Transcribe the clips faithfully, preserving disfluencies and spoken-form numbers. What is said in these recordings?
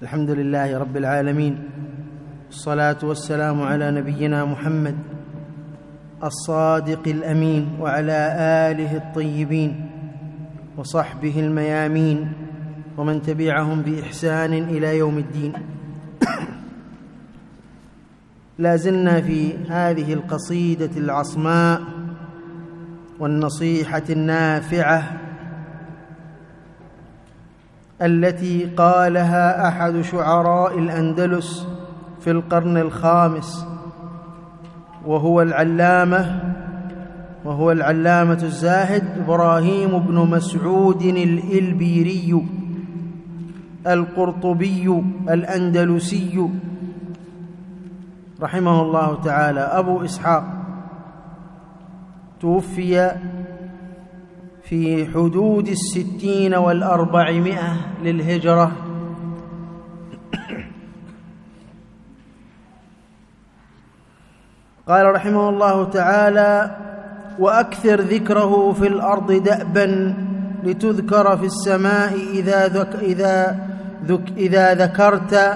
الحمد لله رب العالمين، والصلاة والسلام على نبينا محمد الصادق الأمين، وعلى آله الطيبين وصحبه الميامين، ومن تبعهم بإحسان إلى يوم الدين. لا زلنا في هذه القصيدة العصماء والنصيحة النافعة التي قالها أحد شعراء الأندلس في القرن الخامس، وهو العلامة وهو العلامة الزاهد إبراهيم بن مسعود الإلبيري القرطبي الأندلسي رحمه الله تعالى، أبو إسحاق، توفي في حدود الستين والأربعمائة للهجرة. قال رحمه الله تعالى: وأكثر ذكره في الأرض دأبا لتذكر في السماء إذا, ذك إذا, ذك إذا ذكرت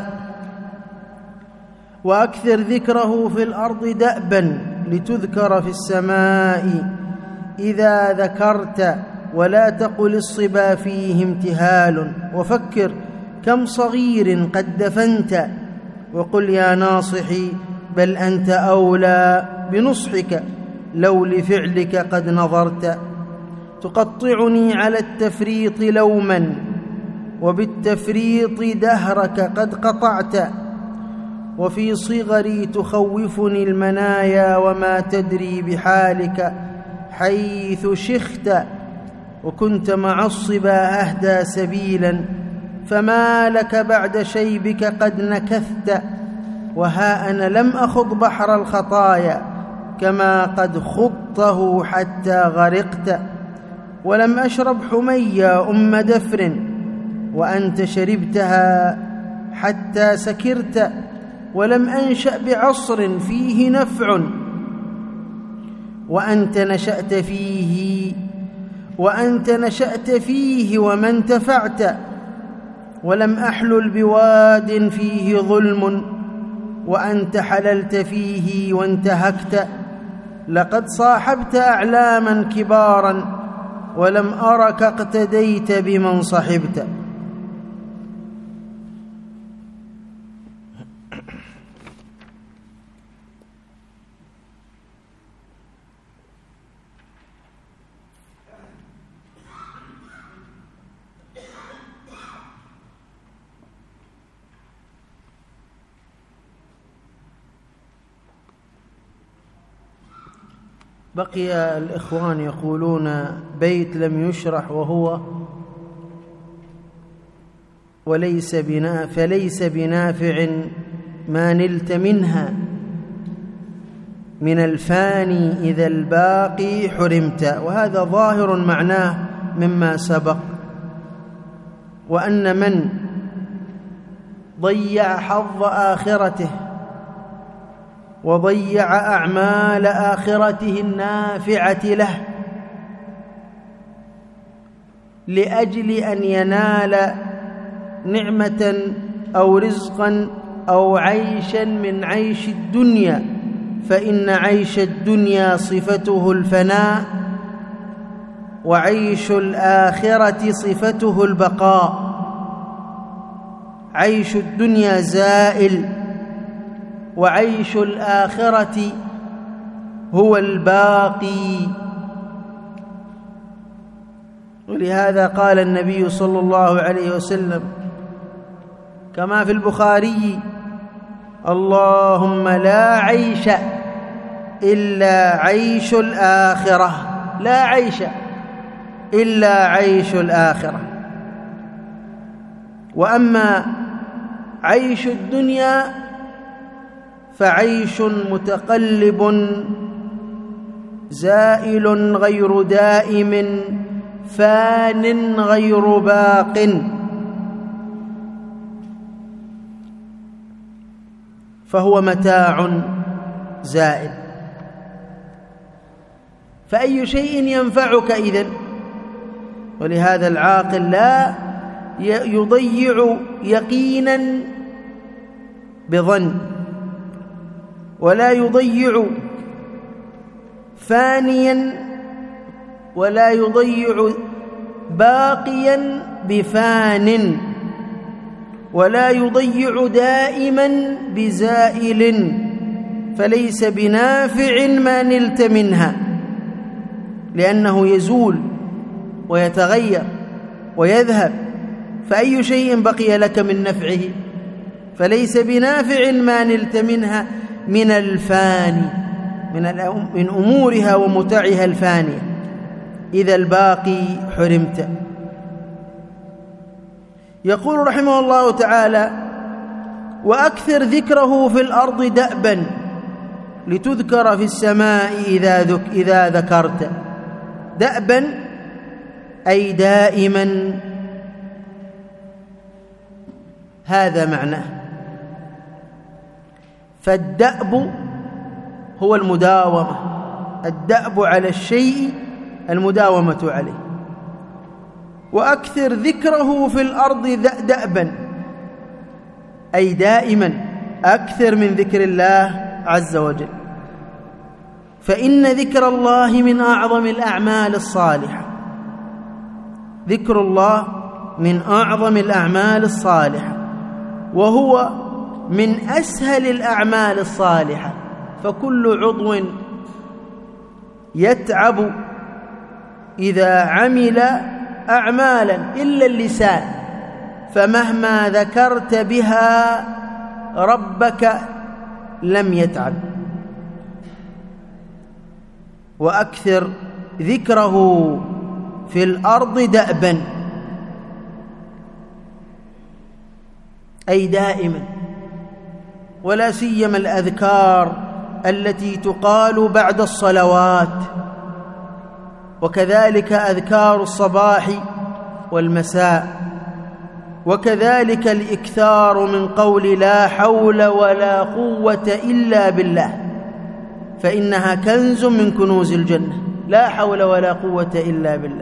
وأكثر ذكره في الأرض دأبا لتذكر في السماء إذا ذكرت، ولا تقل الصبا فيه امتهال، وفكر كم صغير قد دفنت، وقل يا ناصحي بل أنت أولى بنصحك لو لفعلك قد نظرت. تقطعني على التفريط لوما، وبالتفريط دهرك قد قطعت، وفي صغري تخوفني المنايا، وما تدري بحالك حيث شخت، وكنت مع الصبا أهدى سبيلا، فما لك بعد شيبك قد نكثت، وها أنا لم أخض بحر الخطايا كما قد خضته حتى غرقت، ولم أشرب حمية أم دفر وأنت شربتها حتى سكرت، ولم أنشأ بعصر فيه نفع وأنت نشأت فيه وأنت نشأت فيه وما انتفعت، ولم أحلل بواد فيه ظلم وأنت حللت فيه وانتهكت، لقد صاحبت أعلاما كبارا ولم أرك اقتديت بمن صحبت. بقي الإخوان يقولون بيت لم يشرح وهو وليس بنا فليس بنافع ما نلت منها من الفاني إذا الباقي حرمت، وهذا ظاهر معناه مما سبق، وأن من ضيع حظ آخرته وضيع أعمال آخرته النافعة له لأجل أن ينال نعمة أو رزقا أو عيشا من عيش الدنيا، فإن عيش الدنيا صفته الفناء، وعيش الآخرة صفته البقاء. عيش الدنيا زائل، وعيش الآخرة هو الباقي. ولهذا قال النبي صلى الله عليه وسلم كما في البخاري: اللهم لا عيش إلا عيش الآخرة، لا عيش إلا عيش الآخرة. وأما عيش الدنيا فعيش متقلب زائل غير دائم فان غير باق، فهو متاع زائل. فأي شيء ينفعك إذن؟ ولهذا العاقل لا يضيع يقينا بظن، ولا يضيع فانيا، ولا يضيع باقيا بفان، ولا يضيع دائما بزائل، فليس بنافع ما نلت منها، لأنه يزول ويتغير ويذهب، فأي شيء بقي لك من نفعه؟ فليس بنافع ما نلت منها من الفاني، من أمورها ومتعها الفانية، إذا الباقي حرمت. يقول رحمه الله تعالى: وأكثر ذكره في الأرض دأبا لتذكر في السماء إذا, ذك إذا ذكرت. دأبا أي دائما، هذا معناه. فالدأب هو المداومة، الدأب على الشيء المداومة عليه. وأكثر ذكره في الأرض دأبا أي دائما، أكثر من ذكر الله عز وجل، فإن ذكر الله من أعظم الأعمال الصالحة. ذكر الله من أعظم الأعمال الصالحة، وهو من أسهل الأعمال الصالحة، فكل عضو يتعب إذا عمل أعمالا إلا اللسان، فمهما ذكرت بها ربك لم يتعب. وأكثر ذكره في الأرض دأبا أي دائما، ولا سيما الأذكار التي تقال بعد الصلوات، وكذلك أذكار الصباح والمساء، وكذلك الإكثار من قول لا حول ولا قوة إلا بالله، فإنها كنز من كنوز الجنة. لا حول ولا قوة إلا بالله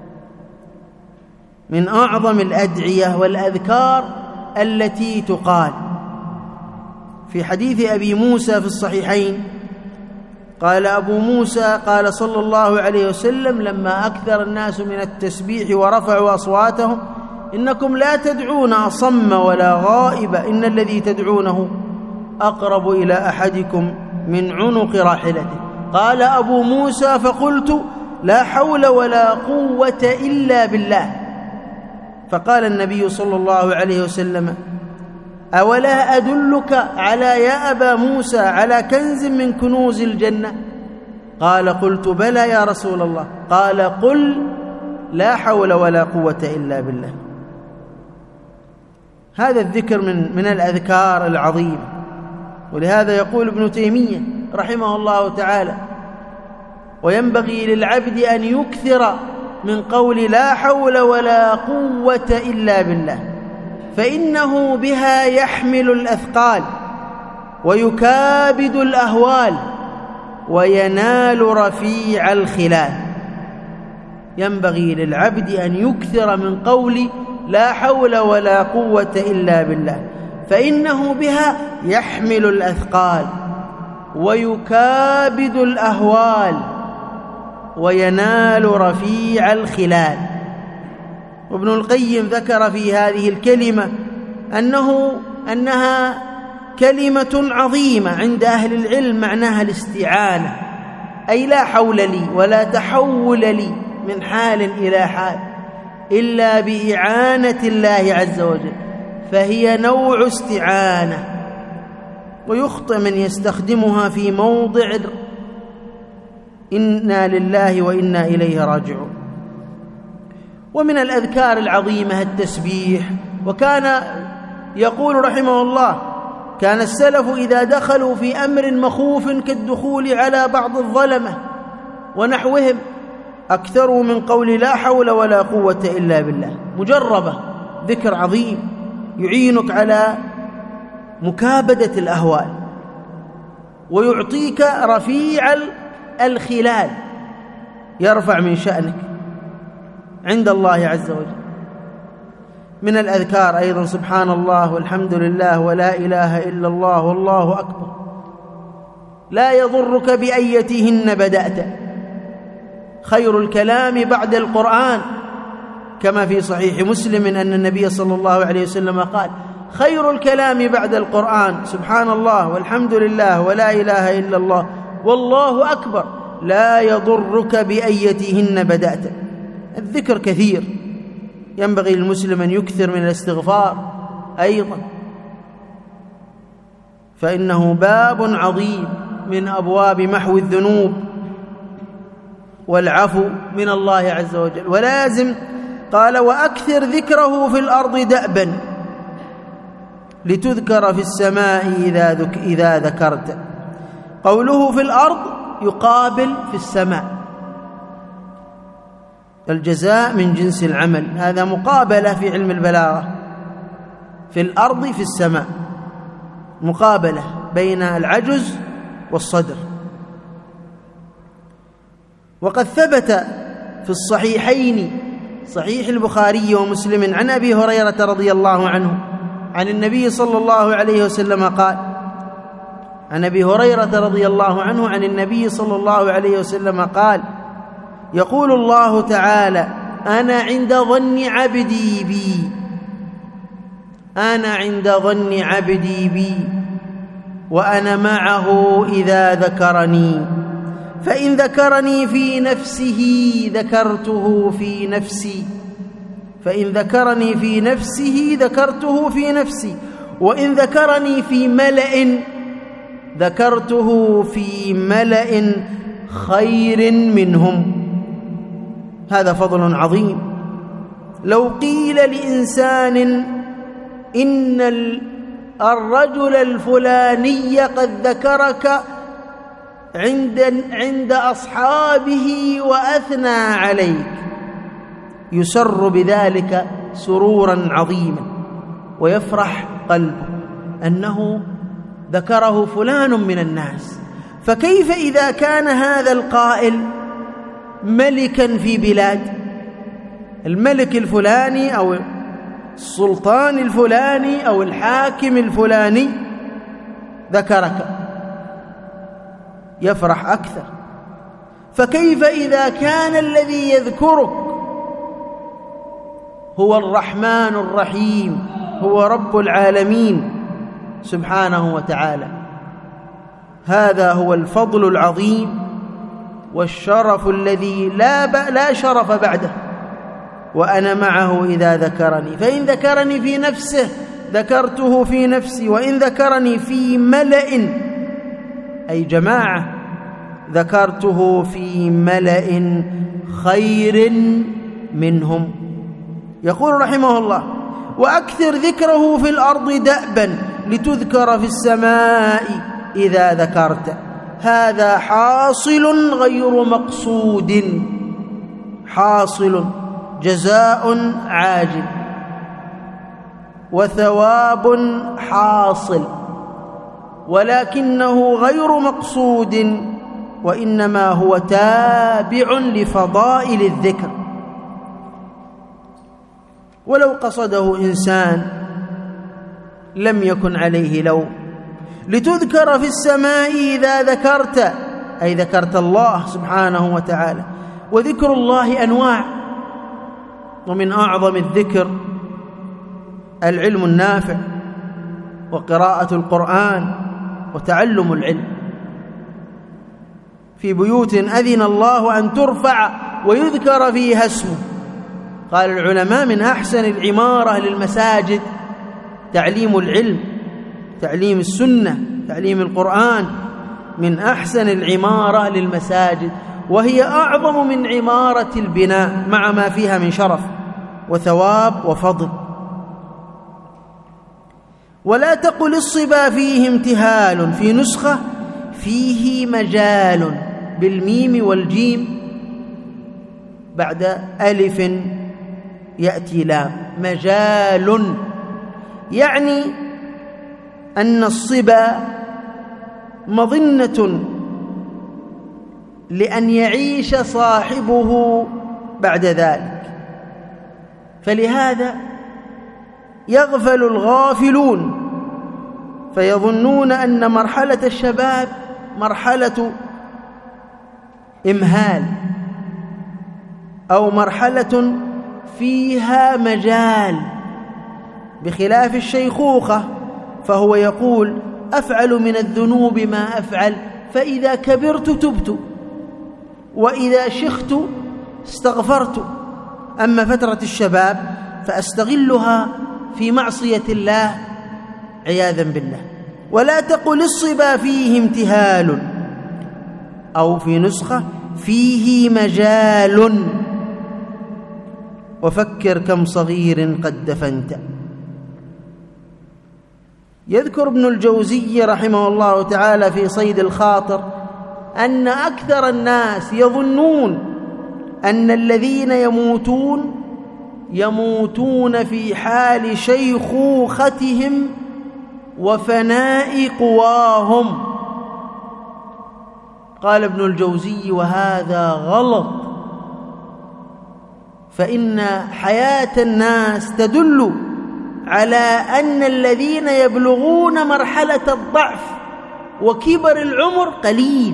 من أعظم الأدعية والأذكار التي تقال. في حديث أبي موسى في الصحيحين قال أبو موسى قال صلى الله عليه وسلم لما أكثر الناس من التسبيح ورفعوا أصواتهم: إنكم لا تدعون أصم ولا غائب، إن الذي تدعونه أقرب إلى أحدكم من عنق راحلته. قال أبو موسى: فقلت لا حول ولا قوة إلا بالله. فقال النبي صلى الله عليه وسلم: أولا أدلك على يا أبا موسى على كنز من كنوز الجنة؟ قال: قلت بلى يا رسول الله. قال: قل لا حول ولا قوة إلا بالله. هذا الذكر من من الأذكار العظيمة. ولهذا يقول ابن تيمية رحمه الله تعالى: وينبغي للعبد أن يكثر من قول لا حول ولا قوة إلا بالله، فإنه بها يحمل الأثقال ويكابد الأهوال وينال رفيع الخلال. ينبغي للعبد أن يكثر من قول لا حول ولا قوة إلا بالله، فإنه بها يحمل الأثقال ويكابد الأهوال وينال رفيع الخلال. وابن القيم ذكر في هذه الكلمة أنه أنها كلمة عظيمة عند أهل العلم، معناها الاستعانة، أي لا حول لي ولا تحول لي من حال إلى حال إلا بإعانة الله عز وجل، فهي نوع استعانة. ويخطئ من يستخدمها في موضع إنا لله وإنا إليه راجعون. ومن الأذكار العظيمة التسبيح. وكان يقول رحمه الله: كان السلف إذا دخلوا في أمر مخوف كالدخول على بعض الظلمة ونحوهم أكثروا من قول لا حول ولا قوة إلا بالله. مجربة، ذكر عظيم يعينك على مكابدة الأهوال ويعطيك رفيع الخلال، يرفع من شأنك عند الله عز وجل. من الأذكار أيضا سبحان الله والحمد لله ولا إله إلا الله والله أكبر. لا يضرك بأيتهن بدأت. خير الكلام بعد القرآن، كما في صحيح مسلم أن النبي صلى الله عليه وسلم قال: خير الكلام بعد القرآن سبحان الله والحمد لله ولا إله إلا الله والله أكبر، لا يضرك بأيتهن بدأت. الذكر كثير، ينبغي للمسلم أن يكثر من الاستغفار أيضا، فإنه باب عظيم من أبواب محو الذنوب والعفو من الله عز وجل. ولازم قال: وأكثر ذكره في الأرض دأبا لتذكر في السماء إذا, ذك إذا ذكرت. قوله في الأرض يقابل في السماء، الجزاء من جنس العمل، هذا مقابلة في علم البلاغة. في الأرض في السماء، مقابلة بين العجز والصدر. وقد ثبت في الصحيحين صحيح البخاري ومسلم عن أبي هريرة رضي الله عنه عن النبي صلى الله عليه وسلم قال: عن أبي هريرة رضي الله عنه عن النبي صلى الله عليه وسلم قال: يقول الله تعالى: أنا عند ظن عبدي بي، أنا عند ظن عبدي بي وأنا معه إذا ذكرني، فإن ذكرني في نفسه ذكرته في نفسي، فإن ذكرني في نفسه ذكرته في نفسي، وإن ذكرني في ملأ ذكرته في ملأ خير منهم. هذا فضل عظيم. لو قيل لإنسان إن الرجل الفلاني قد ذكرك عند عند أصحابه وأثنى عليك، يسر بذلك سرورا عظيما ويفرح قلبه أنه ذكره فلان من الناس. فكيف إذا كان هذا القائل ملكا في بلاد، الملك الفلاني أو السلطان الفلاني أو الحاكم الفلاني ذكرك، يفرح أكثر. فكيف إذا كان الذي يذكرك هو الرحمن الرحيم، هو رب العالمين سبحانه وتعالى. هذا هو الفضل العظيم والشرف الذي لا لا شرف بعده. وأنا معه إذا ذكرني، فإن ذكرني في نفسه ذكرته في نفسي، وإن ذكرني في ملأ أي جماعة ذكرته في ملأ خير منهم. يقول رحمه الله: وأكثر ذكره في الأرض دأبا لتذكر في السماء إذا ذكرت. هذا حاصل غير مقصود، حاصل جزاء عاجل وثواب حاصل، ولكنه غير مقصود، وإنما هو تابع لفضائل الذكر. ولو قصده إنسان لم يكن عليه لوم. لتذكر في السماء إذا ذكرت، أي ذكرت الله سبحانه وتعالى. وذكر الله أنواع، ومن أعظم الذكر العلم النافع وقراءة القرآن وتعلم العلم. في بيوت أذن الله أن ترفع ويذكر فيها اسمه. قال العلماء: من أحسن العمارة للمساجد تعليم العلم، تعليم السنة، تعليم القرآن، من أحسن العمارة للمساجد، وهي أعظم من عمارة البناء مع ما فيها من شرف وثواب وفضل. ولا تقل الصبا فيه امتهال، في نسخة فيه مجال بالميم والجيم بعد ألف يأتي لام، مجال، يعني أن الصبا مظنة لأن يعيش صاحبه بعد ذلك، فلهذا يغفل الغافلون فيظنون أن مرحلة الشباب مرحلة إمهال أو مرحلة فيها مجال، بخلاف الشيخوخة فهو يقول أفعل من الذنوب ما أفعل، فإذا كبرت تبت وإذا شخت استغفرت. أما فترة الشباب فأستغلها في معصية الله عياذا بالله. ولا تقل الصبا فيه امتهال، أو في نسخة فيه مجال، وفكر كم صغير قد دفنت. يذكر ابن الجوزي رحمه الله تعالى في صيد الخاطر أن أكثر الناس يظنون أن الذين يموتون يموتون في حال شيخوختهم وفناء قواهم. قال ابن الجوزي وهذا غلط، فإن حياة الناس تدل على أن الذين يبلغون مرحلة الضعف وكبر العمر قليل.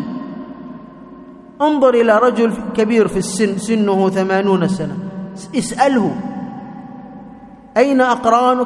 انظر إلى رجل كبير في السن، سنه ثمانون سنة، اسأله أين أقرانك؟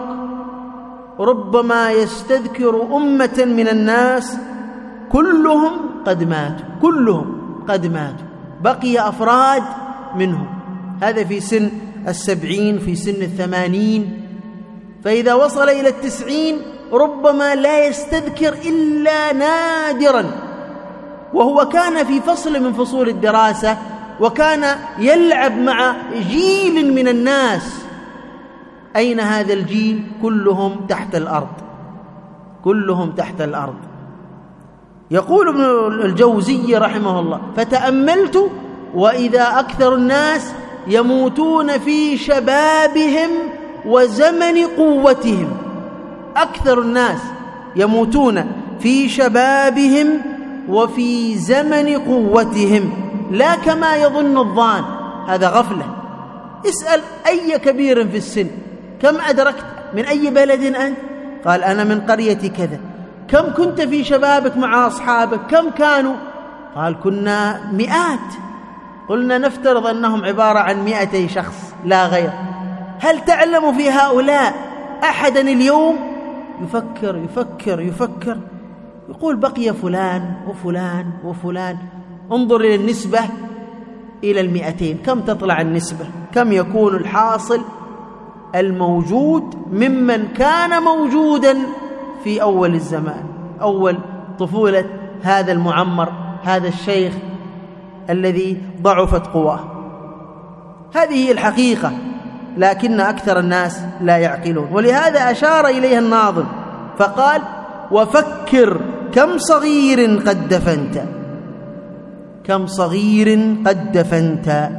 ربما يستذكر أمة من الناس كلهم قد ماتوا، كلهم قد ماتوا، بقي أفراد منهم. هذا في سن السبعين، في سن الثمانين، فإذا وصل إلى التسعين ربما لا يستذكر إلا نادرا، وهو كان في فصل من فصول الدراسة وكان يلعب مع جيل من الناس. أين هذا الجيل؟ كلهم تحت الأرض، كلهم تحت الأرض. يقول ابن الجوزي رحمه الله فتأملت وإذا أكثر الناس يموتون في شبابهم وزمن قوتهم. أكثر الناس يموتون في شبابهم وفي زمن قوتهم، لا كما يظن الظان، هذا غفلة. اسأل أي كبير في السن كم أدركت؟ من أي بلد أنت؟ قال أنا من قرية كذا. كم كنت في شبابك مع أصحابك؟ كم كانوا؟ قال كنا مئات. قلنا نفترض أنهم عبارة عن مئتي شخص لا غير. هل تعلم في هؤلاء أحدا اليوم؟ يفكر يفكر يفكر يقول بقي فلان وفلان وفلان. انظر إلى النسبة إلى المئتين، كم تطلع النسبة؟ كم يكون الحاصل الموجود ممن كان موجودا في أول الزمان، أول طفولة هذا المعمر، هذا الشيخ الذي ضعفت قواه. هذه هي الحقيقة، لكن أكثر الناس لا يعقلون. ولهذا أشار إليها الناظم فقال وفكر كم صغير قد دفنت، كم صغير قد دفنت،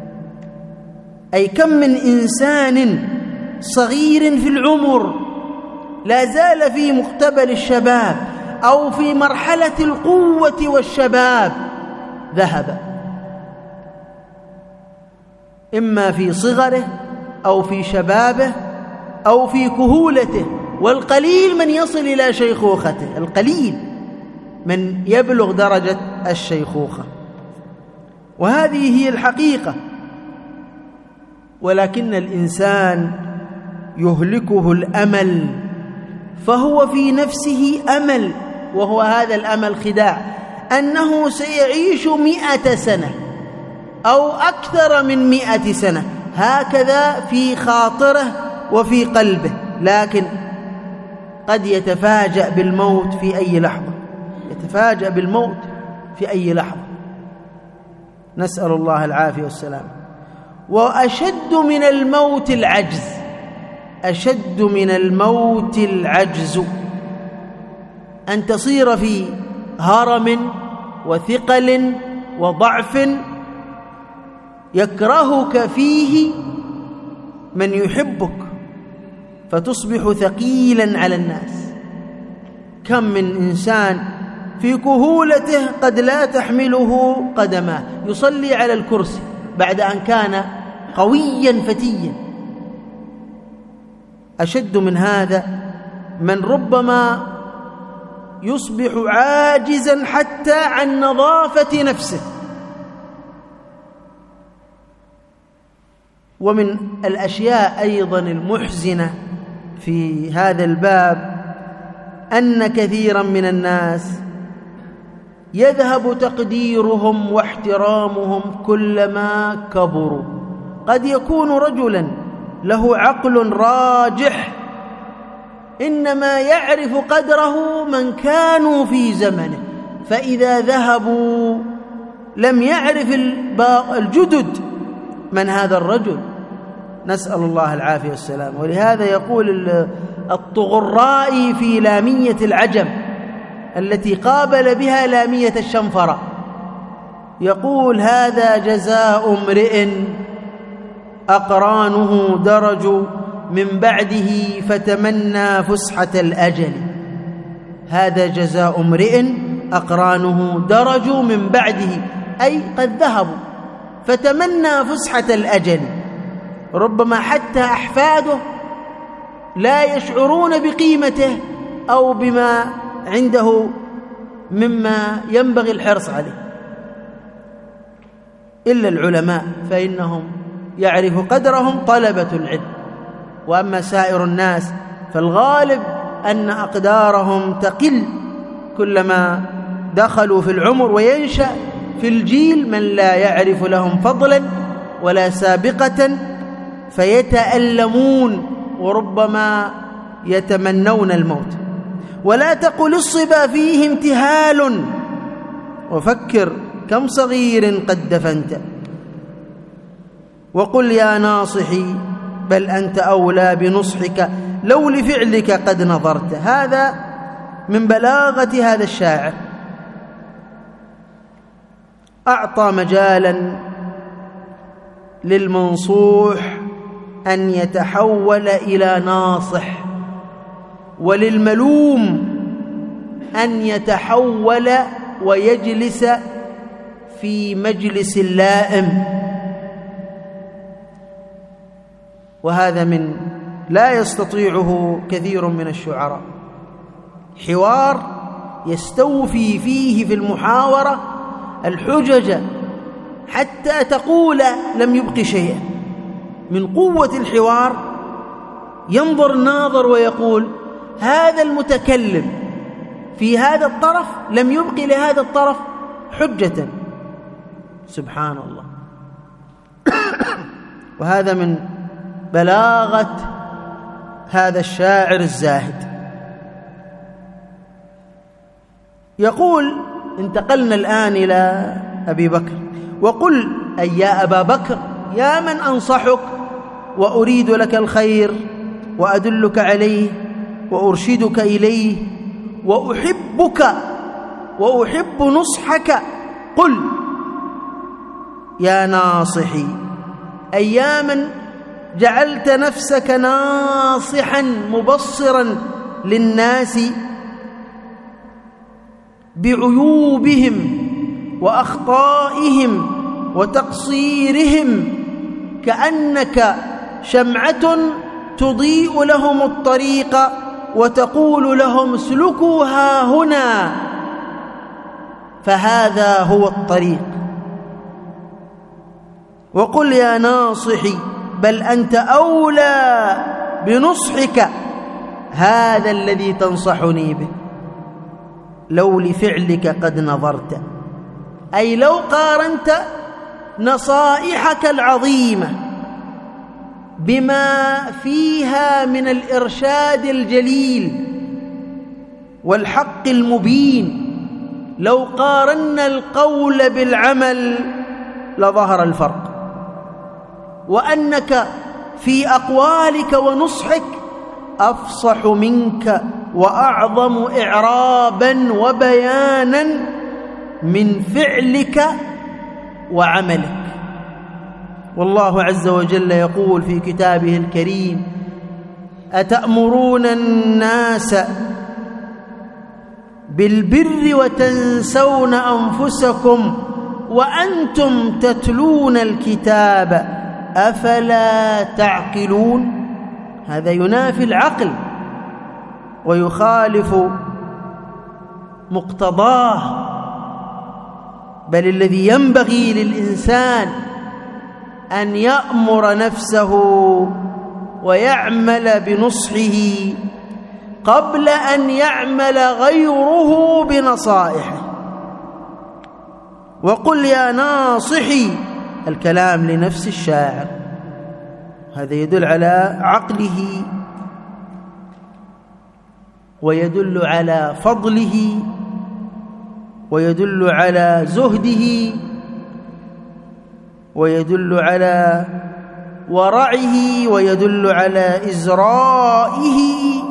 أي كم من إنسان صغير في العمر لا زال في مقتبل الشباب أو في مرحلة القوة والشباب ذهب، إما في صغره أو في شبابه أو في كهولته. والقليل من يصل إلى شيخوخته، القليل من يبلغ درجة الشيخوخة، وهذه هي الحقيقة. ولكن الإنسان يهلكه الأمل، فهو في نفسه أمل، وهو هذا الأمل خداع، أنه سيعيش مئة سنة أو أكثر من مئة سنة، هكذا في خاطره وفي قلبه، لكن قد يتفاجأ بالموت في أي لحظة، يتفاجأ بالموت في أي لحظة، نسأل الله العافية والسلام. وأشد من الموت العجز، أشد من الموت العجز، أن تصير في هرم وثقل وضعف يكرهك فيه من يحبك فتصبح ثقيلا على الناس. كم من إنسان في كهولته قد لا تحمله قدماه، يصلي على الكرسي بعد أن كان قويا فتيا. أشد من هذا من ربما يصبح عاجزا حتى عن نظافة نفسه. ومن الأشياء أيضا المحزنة في هذا الباب أن كثيرا من الناس يذهب تقديرهم واحترامهم كلما كبروا. قد يكون رجلا له عقل راجح، إنما يعرف قدره من كانوا في زمنه، فإذا ذهبوا لم يعرف الجدد من هذا الرجل، نسأل الله العافية والسلام. ولهذا يقول الطغرائي في لامية العجم التي قابل بها لامية الشنفرة، يقول: هذا جزاء امرئ أقرانه درجوا من بعده فتمنى فسحة الأجل. هذا جزاء امرئ أقرانه درجوا من بعده، أي قد ذهبوا، فتمنى فسحة الأجل. ربما حتى أحفاده لا يشعرون بقيمته أو بما عنده مما ينبغي الحرص عليه، إلا العلماء فإنهم يعرف قدرهم طلبة العلم. وأما سائر الناس فالغالب أن أقدارهم تقل كلما دخلوا في العمر، وينشأ في الجيل من لا يعرف لهم فضلا ولا سابقة فيتألمون وربما يتمنون الموت. ولا تقل الصبا فيه امتهال وفكر كم صغير قد دفنت، وقل يا ناصحي بل أنت أولى بنصحك لو لفعلك قد نظرت. هذا من بلاغة هذا الشاعر، أعطى مجالا للمنصوح أن يتحول إلى ناصح، وللملوم أن يتحول ويجلس في مجلس اللائم. وهذا من لا يستطيعه كثير من الشعراء، حوار يستوفي فيه في المحاورة الحجج حتى تقول لم يبق شيئا. من قوة الحوار ينظر الناظر ويقول: هذا المتكلم في هذا الطرف لم يبق لهذا الطرف حجة. سبحان الله. وهذا من بلاغة هذا الشاعر الزاهد. يقول: انتقلنا الآن إلى أبي بكر. وقل أي يا أبا بكر يا من أنصحك وأريد لك الخير وأدلك عليه وأرشدك إليه وأحبك وأحب نصحك، قل يا ناصحي أياما جعلت نفسك ناصحا مبصرا للناس بعيوبهم وأخطائهم وتقصيرهم، كأنك شمعة تضيء لهم الطريق وتقول لهم اسلكوا ها هنا، فهذا هو الطريق. وقل يا ناصحي بل أنت أولى بنصحك، هذا الذي تنصحني به لو لفعلك قد نظرت، أي لو قارنت نصائحك العظيمة بما فيها من الإرشاد الجليل والحق المبين، لو قارنا القول بالعمل لظهر الفرق، وأنك في أقوالك ونصحك أفصح منك وأعظم إعرابا وبيانا من فعلك وعملك. والله عز وجل يقول في كتابه الكريم: أتأمرون الناس بالبر وتنسون أنفسكم وأنتم تتلون الكتاب أفلا تعقلون. هذا ينافي العقل ويخالف مقتضاه، بل الذي ينبغي للإنسان أن يأمر نفسه ويعمل بنصحه قبل أن يعمل غيره بنصائحه. وقل يا ناصحي، الكلام لنفس الشاعر، هذا يدل على عقله ويدل على فضله ويدل على زهده ويدل على ورعه ويدل على إزرائه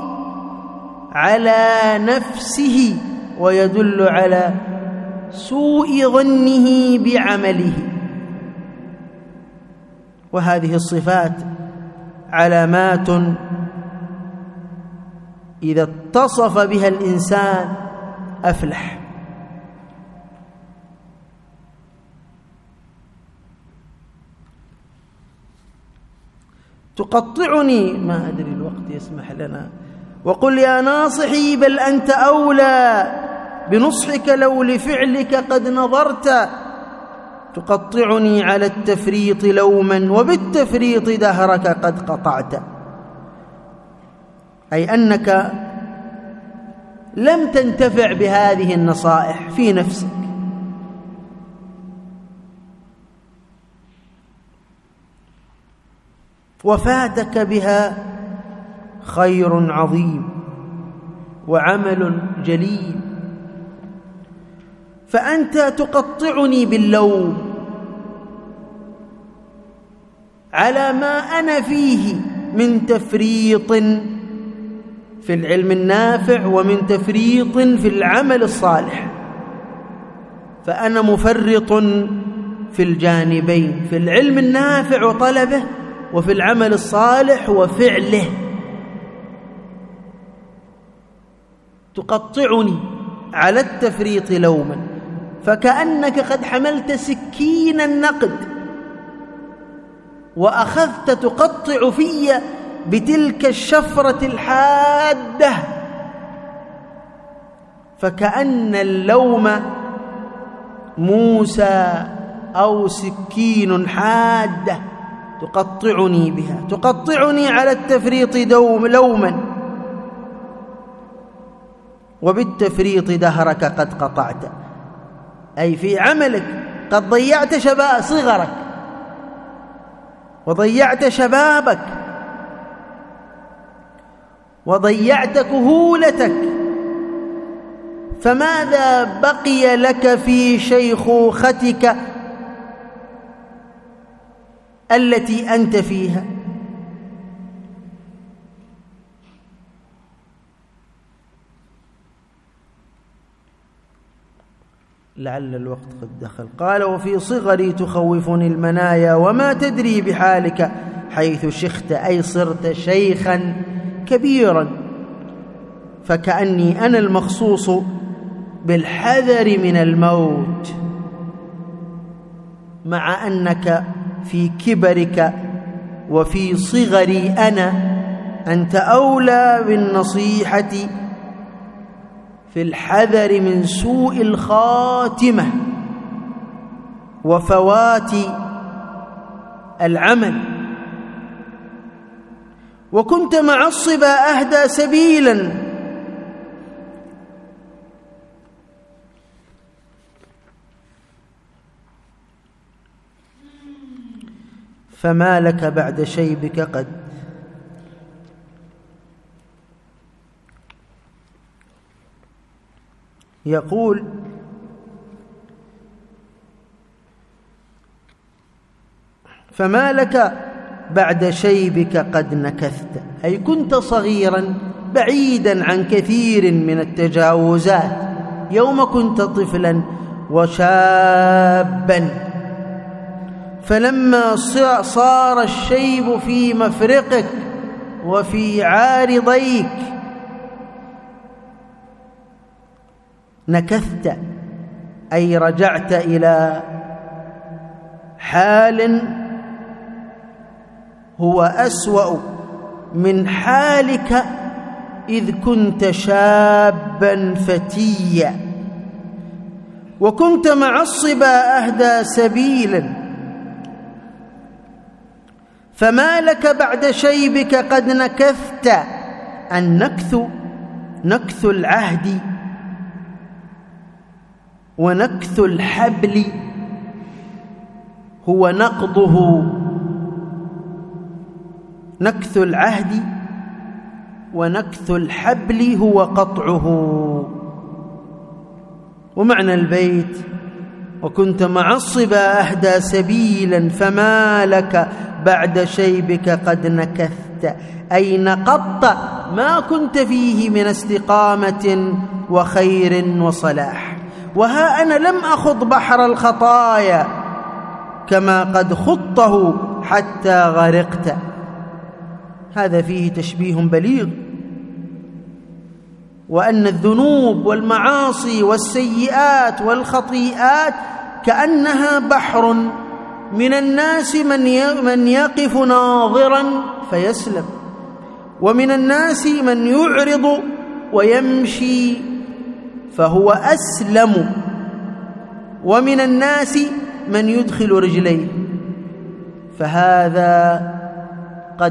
على نفسه ويدل على سوء ظنه بعمله. وهذه الصفات علامات إذا اتصف بها الإنسان أفلح. تقطعني، ما أدري الوقت يسمح لنا. وقل يا ناصحي بل أنت أولى بنصحك لو لفعلك قد نظرت. تقطعني على التفريط لوما وبالتفريط دهرك قد قطعت، أي أنك لم تنتفع بهذه النصائح في نفسك، وفاتك بها خير عظيم وعمل جليل، فأنت تقطعني باللوم على ما أنا فيه من تفريط في العلم النافع ومن تفريط في العمل الصالح. فأنا مفرط في الجانبين، في العلم النافع وطلبه وفي العمل الصالح وفعله. تقطعني على التفريط لوما، فكأنك قد حملت سكين النقد وأخذت تقطع في بتلك الشفرة الحادة، فكأن اللوم موسى أو سكين حادة تقطعني بها. تقطعني على التفريط دوم لوما وبالتفريط دهرك قد قطعت، أي في عملك قد ضيعت شباب صغرك وضيعت شبابك وضيعت كهولتك، فماذا بقي لك في شيخوختك التي أنت فيها؟ لعل الوقت قد دخل. قال وفي صغري تخوفني المنايا وما تدري بحالك حيث شخت، أي صرت شيخا كبيرا، فكأني أنا المخصوص بالحذر من الموت، مع أنك في كبرك وفي صغري أنا أنت أولى بالنصيحة في الحذر من سوء الخاتمة وفوات العمل. وكنت مع الصبا أهدى سبيلا، فما لك بعد شيبك قد. يقول فما لك بعد شيبك قد نكثت، أي كنت صغيرا بعيدا عن كثير من التجاوزات يوم كنت طفلا وشابا، فلما صار الشيب في مفرقك وفي عارضيك نكثت، أي رجعت إلى حال هو أسوأ من حالك إذ كنت شابا فتيا، وكنت معصبا أهدى سبيلا، فما لك بعد شيبك قد نكثت. النكث نكث العهد ونكث الحبل هو نقضه، نكث العهد ونكث الحبل هو قطعه. ومعنى البيت: وكنت معصبا أهدى سبيلا فما لك بعد شيبك قد نكثت، أي نقضت ما كنت فيه من استقامة وخير وصلاح. وها أنا لم أخض بحر الخطايا كما قد خضته حتى غرقت. هذا فيه تشبيه بليغ، وأن الذنوب والمعاصي والسيئات والخطيئات كأنها بحر، من الناس من يقف ناظرا فيسلم، ومن الناس من يعرض ويمشي فهو أسلم، ومن الناس من يدخل رجليه، فهذا قد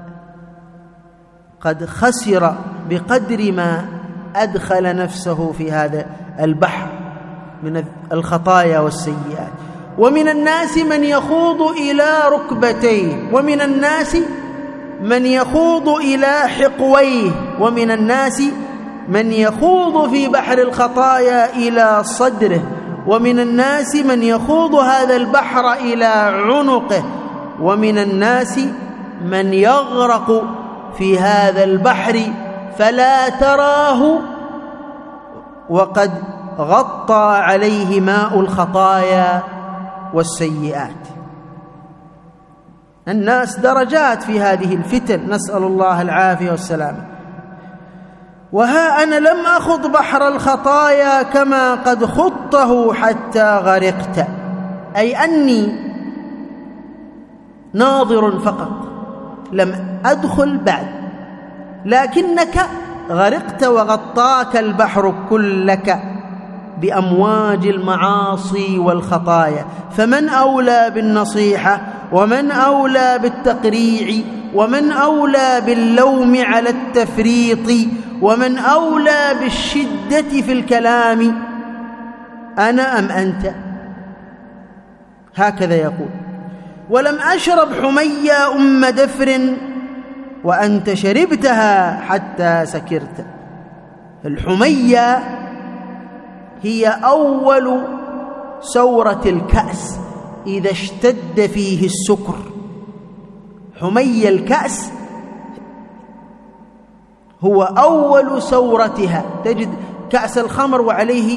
قد خسر بقدر ما أدخل نفسه في هذا البحر من الخطايا والسيئات. ومن الناس من يخوض إلى ركبتيه، ومن الناس من يخوض إلى حقويه، ومن الناس من يخوض في بحر الخطايا إلى صدره، ومن الناس من يخوض هذا البحر إلى عنقه، ومن الناس من يغرق في هذا البحر فلا تراه وقد غطى عليه ماء الخطايا والسيئات. الناس درجات في هذه الفتن، نسأل الله العافية والسلامة. وها أنا لم أخض بحر الخطايا كما قد خضته حتى غرقت، أي أني ناظر فقط، لم أدخل بعد، لكنك غرقت وغطاك البحر كلك بأمواج المعاصي والخطايا. فمن أولى بالنصيحة، ومن أولى بالتقريع، ومن أولى باللوم على التفريط، ومن أولى بالشدة في الكلام، أنا أم أنت؟ هكذا يقول: ولم أشرب حمية أم دفر وأنت شربتها حتى سكرت. الحمية هي أول سورة الكأس إذا اشتد فيه السكر. حمي الكأس هو أول سورتها، تجد كأس الخمر وعليه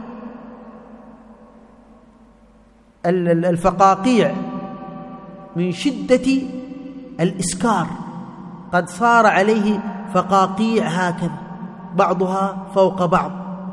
الفقاقيع من شدة الإسكار، قد صار عليه فقاقيع هكذا بعضها فوق بعض.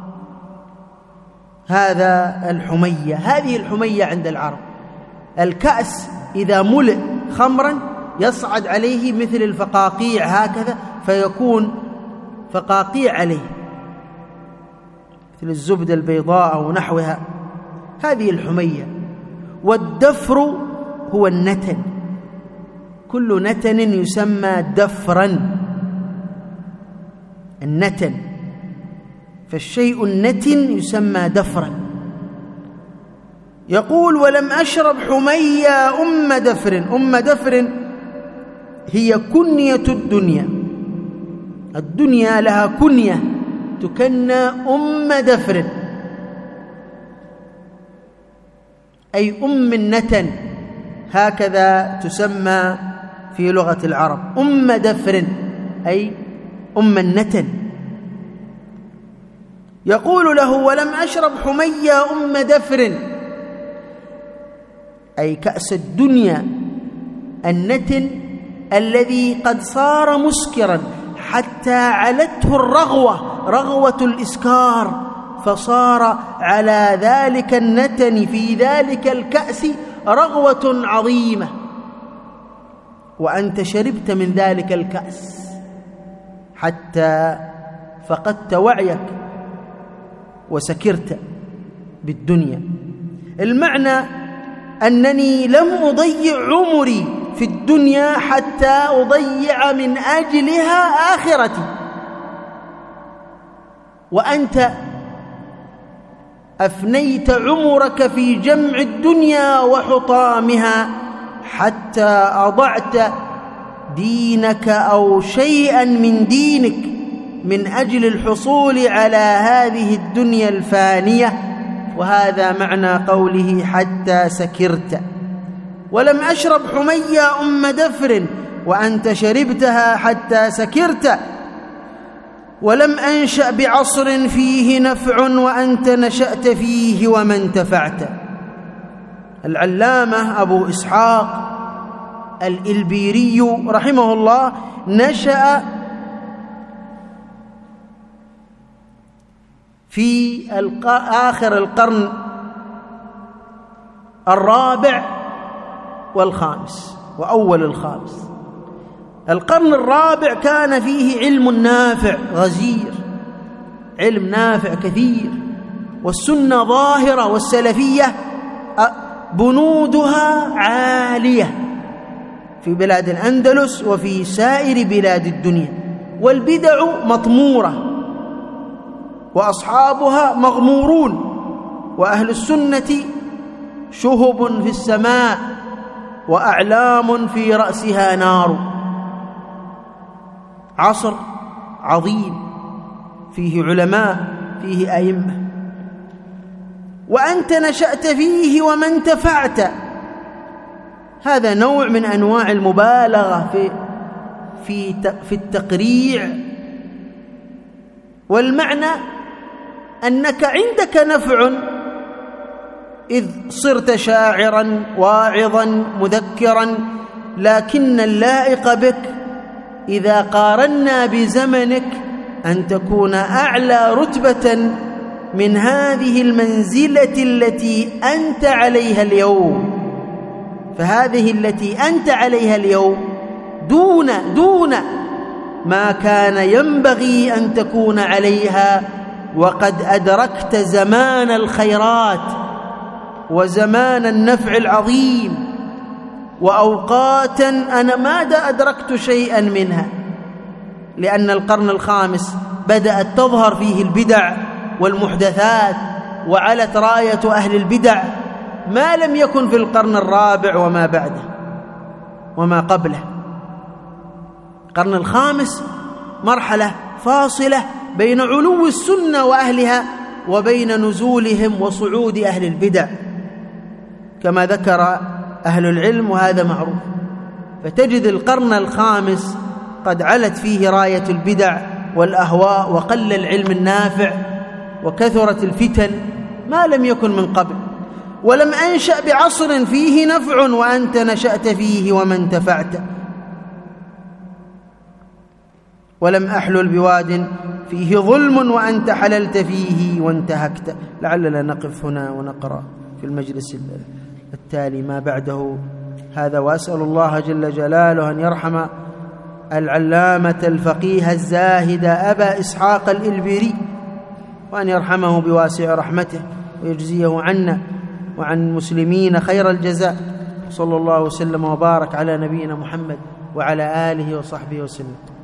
هذا الحمية، هذه الحمية عند العرب. الكأس إذا ملئ خمرا يصعد عليه مثل الفقاقيع هكذا، فيكون فقاقيع عليه مثل الزبدة البيضاء أو نحوها، هذه الحمية. والدفر هو النتن، كل نتن يسمى دفرا، النتن، فالشيء النتن يسمى دفرا. يقول: ولم أشرب حمية أم دفر. أم دفر هي كنية الدنيا، الدنيا لها كنية تكنى أم دفر، أي أم النتن، هكذا تسمى في لغة العرب، أم دفر أي أم النتن. يقول له: ولم أشرب حمية أم دفر، أي كأس الدنيا، النتن الذي قد صار مسكرا حتى علته الرغوة، رغوة الإسكار، فصار على ذلك النتن في ذلك الكأس رغوة عظيمة. وأنت شربت من ذلك الكأس حتى فقدت وعيك وسكرت بالدنيا. المعنى أنني لم أضيع عمري في الدنيا حتى أضيع من أجلها آخرتي، وأنت أفنيت عمرك في جمع الدنيا وحطامها حتى أضعت دينك أو شيئا من دينك من أجل الحصول على هذه الدنيا الفانية. وهذا معنى قوله حتى سكرت. ولم أشرب حمية أم دفر وأنت شربتها حتى سكرت، ولم أنشأ بعصر فيه نفع وأنت نشأت فيه وما انتفعت. العلامة أبو إسحاق الإلبيري رحمه الله نشأ في آخر القرن الرابع والخامس وأول الخامس. القرن الرابع كان فيه علم نافع غزير، علم نافع كثير، والسنة ظاهرة، والسلفية بنودها عالية في بلاد الأندلس وفي سائر بلاد الدنيا، والبدع مطمورة وأصحابها مغمورون، وأهل السنة شهب في السماء وأعلام في رأسها نار. عصر عظيم فيه علماء، فيه أئمة، وأنت نشأت فيه وما انتفعت. هذا نوع من أنواع المبالغة في في في التقريع، والمعنى أنك عندك نفع إذ صرت شاعرا واعظا مذكرا، لكن اللائق بك إذا قارنا بزمنك أن تكون أعلى رتبة من هذه المنزلة التي أنت عليها اليوم. فهذه التي أنت عليها اليوم دون دون ما كان ينبغي أن تكون عليها، وقد أدركت زمان الخيرات وزمان النفع العظيم، وأوقاتا أنا ماذا أدركت شيئا منها، لأن القرن الخامس بدأت تظهر فيه البدع والمحدثات، وعلت راية أهل البدع ما لم يكن في القرن الرابع وما بعده وما قبله. القرن الخامس مرحلة فاصلة بين علو السنة وأهلها وبين نزولهم وصعود أهل البدع كما ذكر أهل العلم، وهذا معروف. فتجد القرن الخامس قد علت فيه راية البدع والأهواء، وقل العلم النافع، وكثرت الفتن ما لم يكن من قبل. ولم أنشأ بعصر فيه نفع وأنت نشأت فيه وما انتفعت، ولم أحلل بواد فيه ظلم وأنت حللت فيه وانتهكت. لعلنا نقف هنا ونقرأ في المجلس التالي ما بعده هذا. وأسأل الله جل جلاله أن يرحم العلامة الفقيه الزاهد أبا إسحاق الإلبيري، وأن يرحمه بواسع رحمته، ويجزيه عنا وعن المسلمين خير الجزاء. صلى الله وسلم وبارك على نبينا محمد وعلى آله وصحبه وسلم.